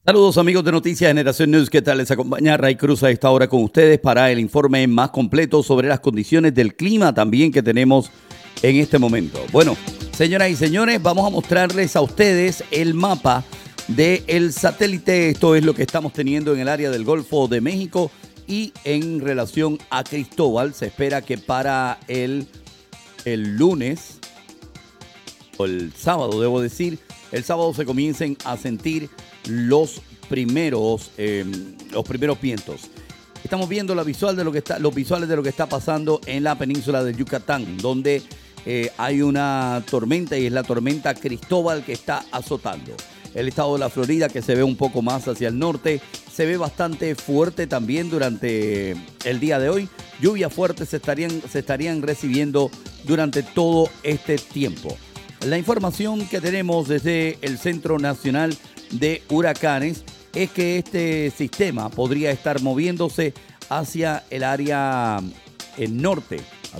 Saludos amigos de Noticias Generación News, ¿qué tal? Les acompaña Ray Cruz a esta hora con ustedes para el informe más completo sobre las condiciones del clima también que tenemos en este momento. Bueno, señoras y señores, vamos a mostrarles a ustedes el mapa del satélite. Esto es lo que estamos teniendo en el área del Golfo de México y en relación a Cristóbal. Se espera que para el lunes, o el sábado debo decir, el sábado se comiencen a sentir los primeros vientos. Estamos viendo los visuales de lo que está pasando en la península de Yucatán, donde hay una tormenta y es la tormenta Cristóbal que está azotando. El estado de la Florida, que se ve un poco más hacia el norte, se ve bastante fuerte también durante el día de hoy. Lluvias fuertes se estarían recibiendo durante todo este tiempo. La información que tenemos desde el Centro Nacional de Huracanes es que este sistema podría estar moviéndose hacia el área norte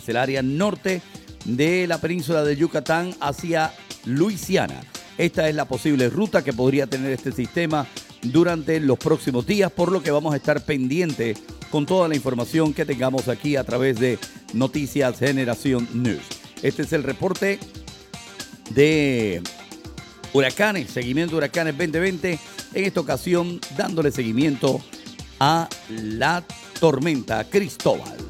de la península de Yucatán, hacia Luisiana. Esta es la posible ruta que podría tener este sistema durante los próximos días, por lo que vamos a estar pendientes con toda la información que tengamos aquí a través de Noticias Generación News. Este es el reporte de huracanes, seguimiento de huracanes 2020, en esta ocasión dándole seguimiento a la tormenta Cristóbal.